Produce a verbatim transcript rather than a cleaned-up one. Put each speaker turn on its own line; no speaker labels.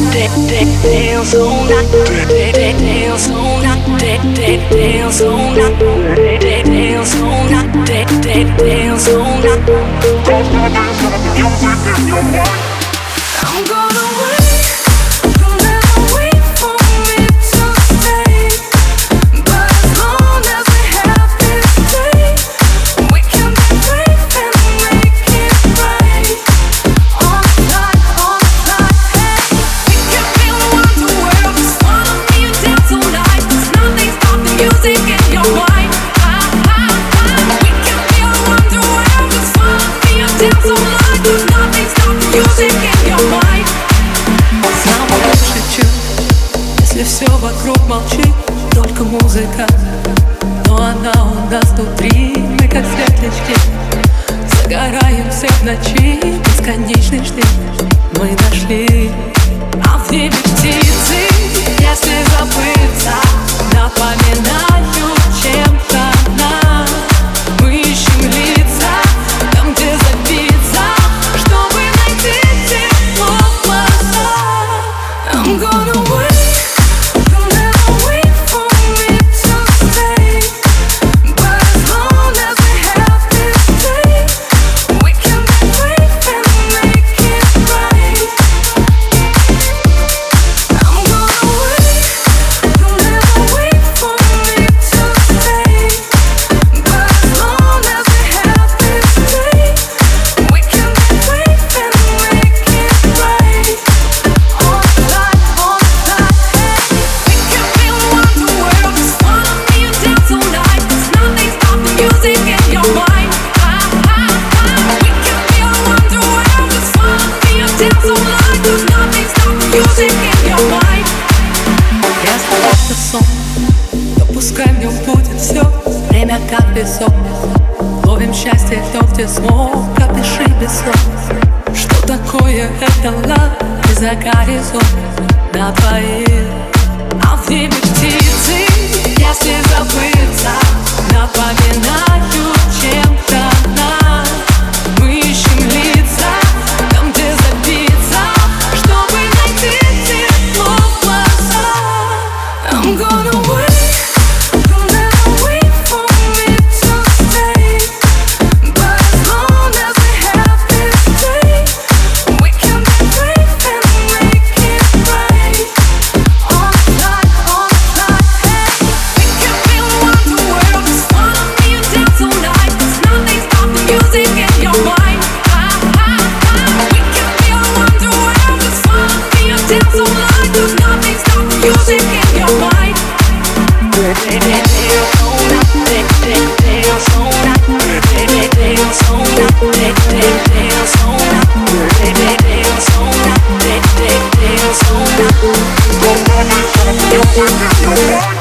dance all night, dance all night, dance all night, dance all night, dance all night. I'm gonna wait, you'll never wait for me to stay. But as long as we have this day, we can be brave and make it right. All night, all night, hey. We can feel around the world, just wanna be a dance all night. There's nothing stop the music in your mind. Ah, ah, ah. We can feel around the world, just wanna be a dance all night. There's nothing stop the music in your mind. Самый лучший чудо, если все вокруг молчит, только музыка, но она у нас внутри. Мы как светлячки, загораемся в ночи, бесконечный штиль мы нашли. А в небе птицы, если забыться, напоминают чем-то нас. Мы ищем лица, там где забиться, чтобы найти тепло в глазах. I'm gonna wait, you'll never wait for me to stay. But as long as we have this day, we can be brave and make it right. I'm gonna wait, you'll never wait for me to stay. But as long as we have this day, we can be brave and make it right. All night, all night, hey. We can feel around the world, just wanna be a dance all night. There's nothing stop the music in your mind. Ah, ah, ah. We can feel around the world, just wanna be a dance all night. There's nothing stop the music in your mind. Если это сон, то пускай в нем будет все. Время как песок, ловим счастье, кто где смог. Пропиши без слов, что такое это лав. И за горизонт на двоих. А в небе птицы, если забыться, напоминают чем-то нас. Мы ищем лица, там где забиться, чтобы найти тепло в глазах. I'm gonna wait, you'll never wait for me to stay. But as long as we have this day, we can be brave and make it right. All night, all night, hey. We can feel around the world, just wanna be a dance all night. There's nothing stop the music in your mind. Ah, ah, ah. We can feel around the world, just wanna be a dance all night. There's nothing stop the music in your mind. Dance all night, dance all night, dance all night, dance all night, dance all night, dance all night.